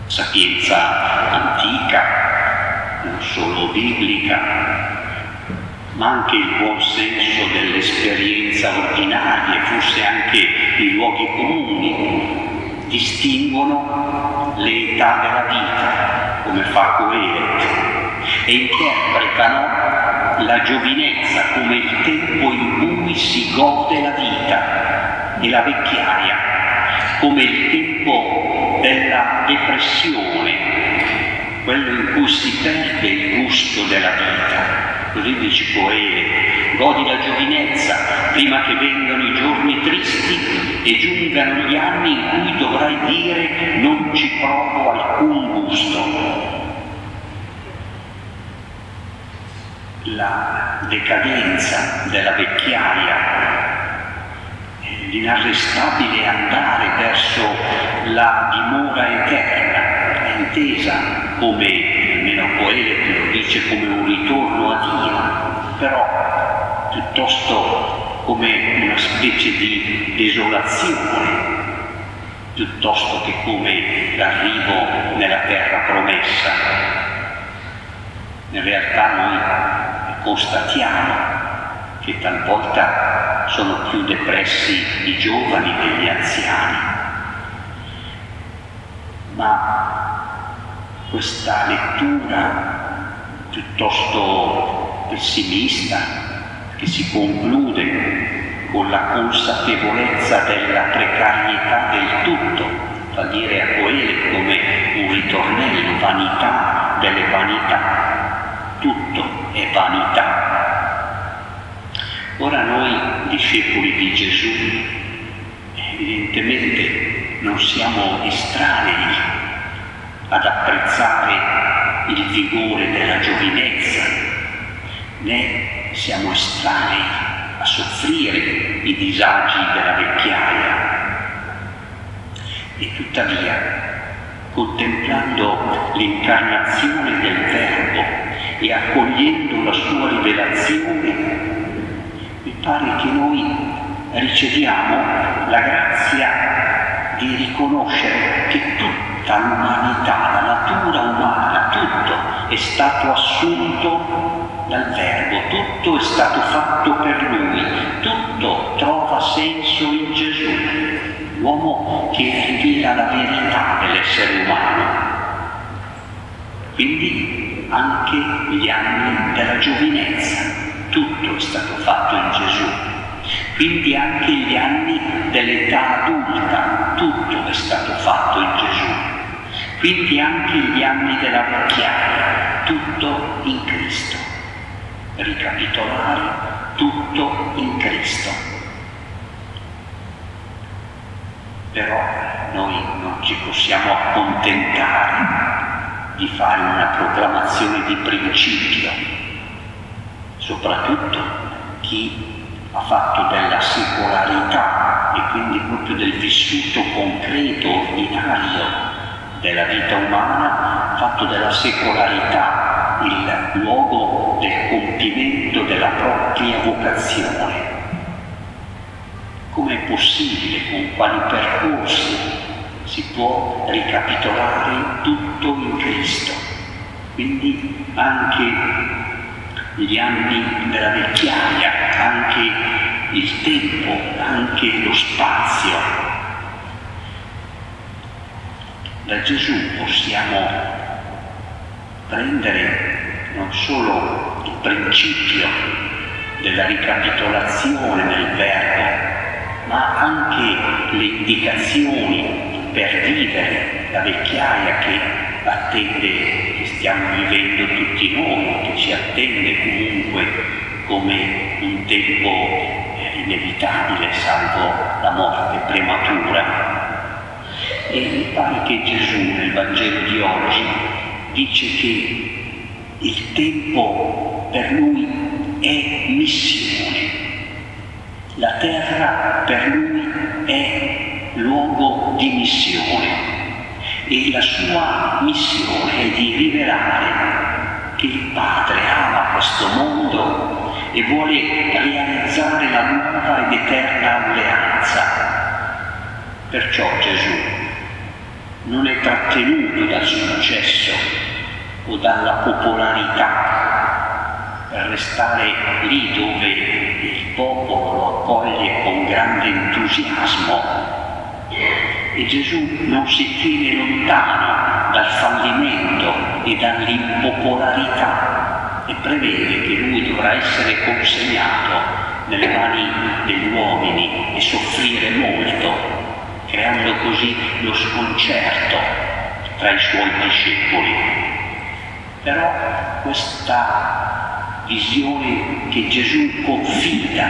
sapienza antica, non solo biblica, ma anche il buon senso dell'esperienza ordinaria, forse anche i luoghi comuni, distinguono le età della vita, come fa Coelet, e interpretano la giovinezza come il tempo in cui si gode la vita e la vecchiaia come il tempo della depressione, quello in cui si perde il gusto della vita. Così dice Coelet: godi la giovinezza prima che vengano i giorni tristi e giungano gli anni in cui dovrai dire non ci provo alcun gusto. La decadenza della vecchiaia, l'inarrestabile andare verso la dimora eterna, è intesa come, almeno Coelet lo dice, come un ritorno a Dio, però piuttosto come una specie di desolazione, piuttosto che come l'arrivo nella terra promessa. In realtà noi constatiamo che talvolta sono più depressi i giovani degli anziani, ma questa lettura piuttosto pessimista, che si conclude con la consapevolezza della precarietà del tutto, fa dire a Coelet come un ritornello: vanità delle vanità, tutto è vanità. Ora noi, discepoli di Gesù, evidentemente non siamo estranei ad apprezzare il vigore della giovinezza, né siamo estranei a soffrire i disagi della vecchiaia. E tuttavia, contemplando l'incarnazione del Verbo e accogliendo la sua rivelazione, mi pare che noi riceviamo la grazia di riconoscere che tutta l'umanità, la natura umana, tutto è stato assunto dal Verbo, tutto è stato fatto per Lui, tutto trova senso in Gesù, l'uomo che rivela la verità dell'essere umano. Quindi anche gli anni della giovinezza, tutto è stato fatto in Gesù. Quindi anche gli anni dell'età adulta, tutto è stato fatto in Gesù. Quindi anche gli anni della vecchiaia, tutto in Cristo. Ricapitolare, tutto in Cristo. Però noi non ci possiamo accontentare di fare una proclamazione di principio, soprattutto chi ha fatto della secolarità e quindi proprio del vissuto concreto, ordinario della vita umana, ha fatto della secolarità il luogo del compimento della propria vocazione. Come è possibile, con quali percorsi si può ricapitolare tutto in Cristo? Quindi anche gli anni della vecchiaia, anche il tempo, anche lo spazio. Da Gesù possiamo prendere non solo il principio della ricapitolazione nel Verbo, ma anche le indicazioni per vivere la vecchiaia che attende, che stiamo vivendo tutti noi, che ci attende comunque come un tempo inevitabile, salvo la morte prematura. E mi pare che Gesù nel Vangelo di oggi dice che il tempo per lui è missione, la terra per lui è luogo di missione. E la sua missione è di rivelare che il Padre ama questo mondo e vuole realizzare la nuova ed eterna alleanza. Perciò Gesù non è trattenuto dal successo o dalla popolarità per restare lì dove il popolo lo accoglie con grande entusiasmo. E Gesù non si tiene lontano dal fallimento e dall'impopolarità e prevede che lui dovrà essere consegnato nelle mani degli uomini e soffrire molto, creando così lo sconcerto tra i suoi discepoli. Però questa visione che Gesù confida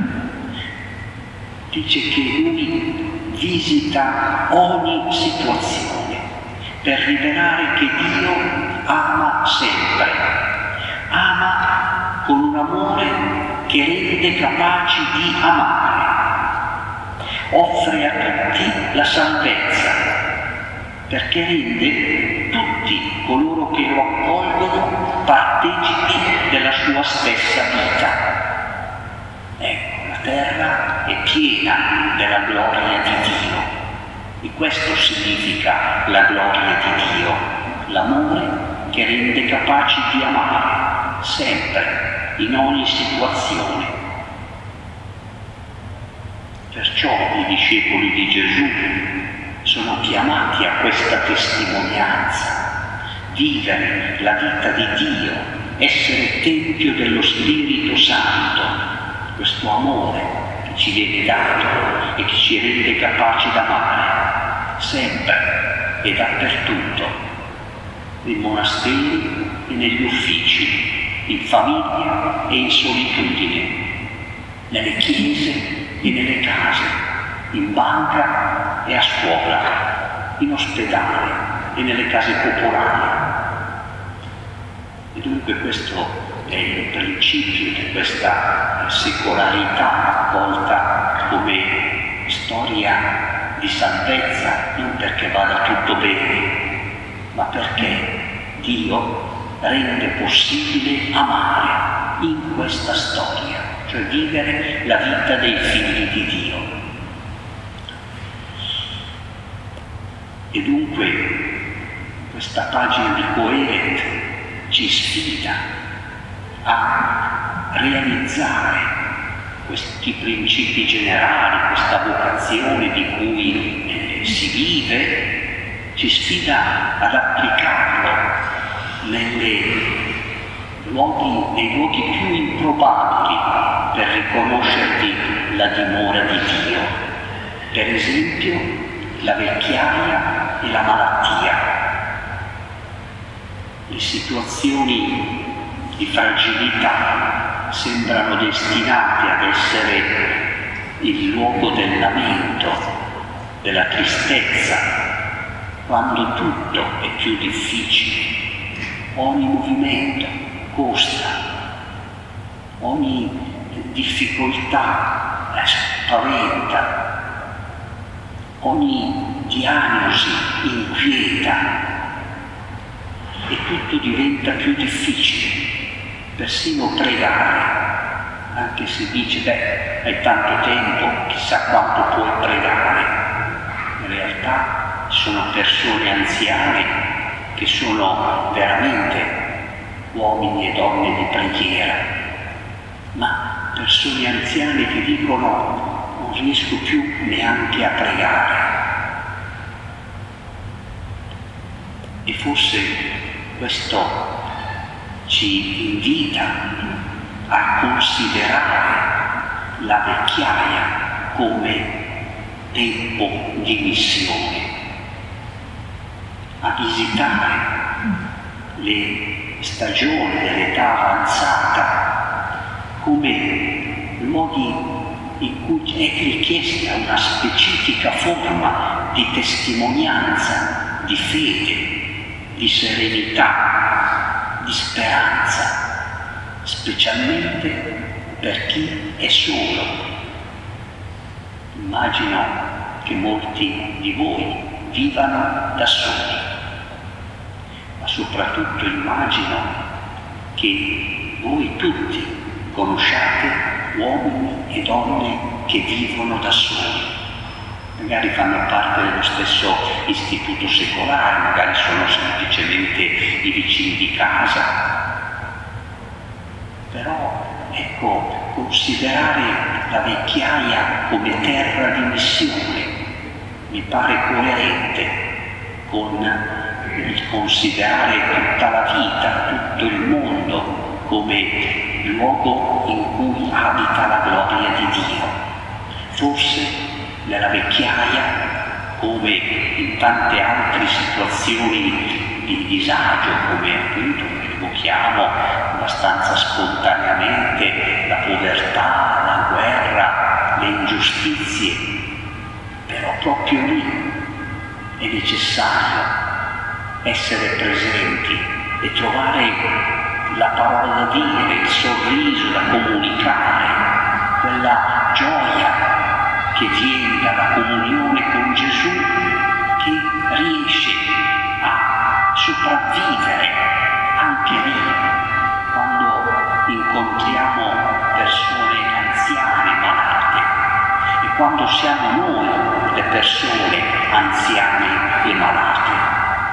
dice che lui visita ogni situazione per rivelare che Dio ama sempre, ama con un amore che rende capaci di amare, offre a tutti la salvezza, perché rende tutti coloro che lo accolgono partecipi della sua stessa vita. Ecco, la terra è piena della gloria di Dio, e questo significa la gloria di Dio, l'amore che rende capaci di amare, sempre, in ogni situazione. Perciò i discepoli di Gesù sono chiamati a questa testimonianza, vivere la vita di Dio, essere tempio dello Spirito Santo, questo amore che ci viene dato e che ci rende capaci d'amare, sempre e dappertutto, nei monasteri e negli uffici, in famiglia e in solitudine, nelle chiese e nelle case, in banca e a scuola, in ospedale e nelle case popolari. E dunque questo è il principio di questa secolarità accolta come storia di salvezza, non perché vada tutto bene, ma perché Dio rende possibile amare in questa storia, cioè vivere la vita dei figli di Dio. E dunque questa pagina di Coelet ci sfida a realizzare questi principi generali, questa vocazione di cui si vive, ci sfida ad applicarlo nei luoghi più improbabili per riconoscervi la dimora di Dio, per esempio la vecchiaia e la malattia, le situazioni di fragilità sembrano destinate ad essere il luogo del lamento, della tristezza, quando tutto è più difficile. Ogni movimento costa, ogni difficoltà spaventa, ogni diagnosi inquieta e tutto diventa più difficile, persino pregare, anche se dice hai tanto tempo, chissà quanto puoi pregare. In realtà sono persone anziane che sono veramente uomini e donne di preghiera, ma persone anziane che dicono non riesco più neanche a pregare. E forse questo ci invita a considerare la vecchiaia come tempo di missione, a visitare le stagioni dell'età avanzata come luoghi in cui è richiesta una specifica forma di testimonianza, di fede, di serenità, di speranza, specialmente per chi è solo. Immagino che molti di voi vivano da soli, ma soprattutto immagino che voi tutti conosciate uomini e donne che vivono da soli, magari fanno parte dello stesso istituto secolare, magari sono semplicemente i vicini di casa. Però, ecco, considerare la vecchiaia come terra di missione mi pare coerente con il considerare tutta la vita, tutto il mondo come luogo in cui abita la gloria di Dio. Forse nella vecchiaia, come in tante altre situazioni di disagio, come appunto evochiamo abbastanza spontaneamente la povertà, la guerra, le ingiustizie, però proprio lì è necessario essere presenti e trovare la parola da dire, il sorriso da comunicare, quella gioia che viene dalla comunione con Gesù, che riesce a sopravvivere anche lì, quando incontriamo persone anziane, malate, e quando siamo noi le persone anziane e malate.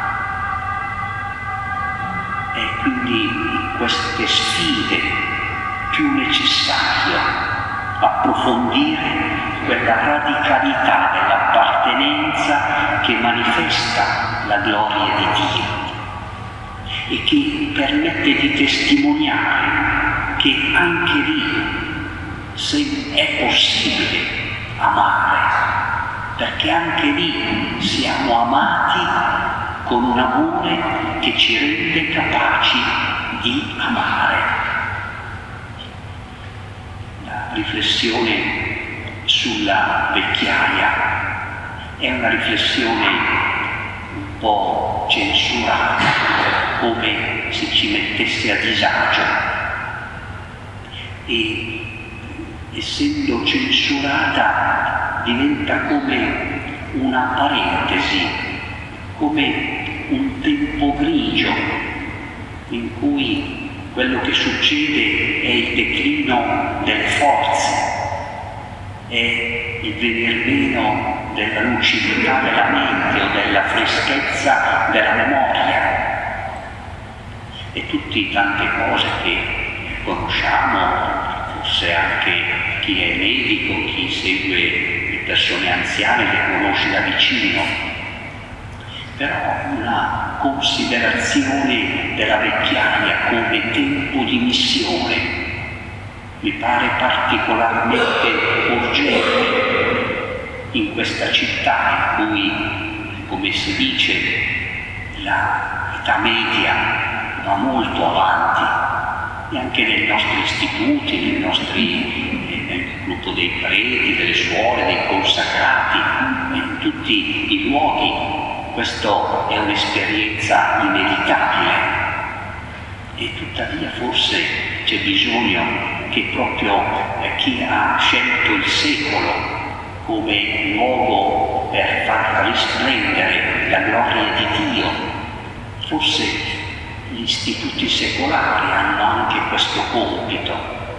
E quindi in queste sfide più necessario approfondire quella radicalità dell'appartenenza che manifesta la gloria di Dio e che permette di testimoniare che anche lì se è possibile amare, perché anche lì siamo amati con un amore che ci rende capaci di amare. La riflessione sulla vecchiaia è una riflessione un po' censurata, come se ci mettesse a disagio, e essendo censurata diventa come una parentesi, come un tempo grigio in cui quello che succede è il declino delle forze, è il venir meno della lucidità della mente o della freschezza della memoria, e tutte tante cose che conosciamo, forse anche chi è medico, chi segue le persone anziane le conosce da vicino, però una considerazione della vecchiaia come tempo di missione mi pare particolarmente urgente in questa città in cui, come si dice, l'età media va molto avanti, e anche nei nostri istituti, nel gruppo dei preti, delle suore, dei consacrati, in tutti i luoghi. Questa è un'esperienza inevitabile, e tuttavia forse c'è bisogno che proprio chi ha scelto il secolo come luogo per far risplendere la gloria di Dio, forse gli istituti secolari hanno anche questo compito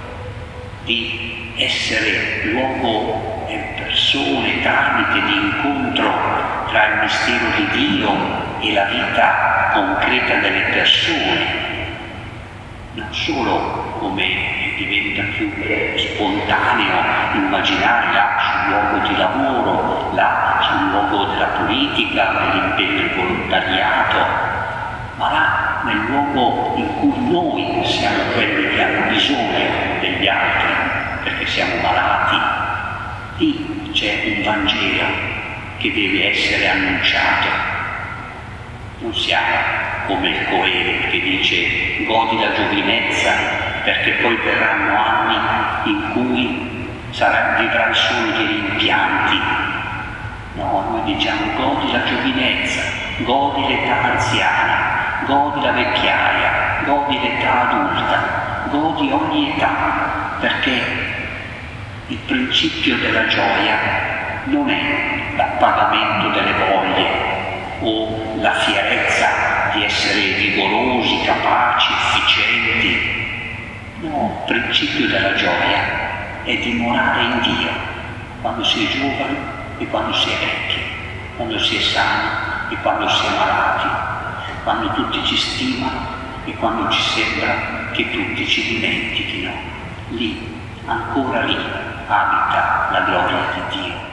di essere luogo e persone, tramite di incontro tra il mistero di Dio e la vita concreta delle persone, non solo come diventa più spontaneo immaginare là sul luogo di lavoro, là sul luogo della politica, nell'impegno del volontariato, ma là nel luogo in cui noi siamo quelli che hanno bisogno degli altri, perché siamo malati. Lì c'è un Vangelo che deve essere annunciato. Non siamo come il Coele che dice godi la giovinezza, perché poi verranno anni in cui vivrai solo di rimpianti. No, noi diciamo godi la giovinezza, godi l'età anziana, godi la vecchiaia, godi l'età adulta, godi ogni età, perché il principio della gioia non è l'appagamento delle voglie o la fierezza di essere vigorosi, capaci, efficienti. No, il principio della gioia è dimorare in Dio. Quando si è giovani e quando si è vecchi, quando si è sani e quando si è malati, quando tutti ci stimano e quando ci sembra che tutti ci dimentichino. Lì, ancora lì, abita la gloria di Dio.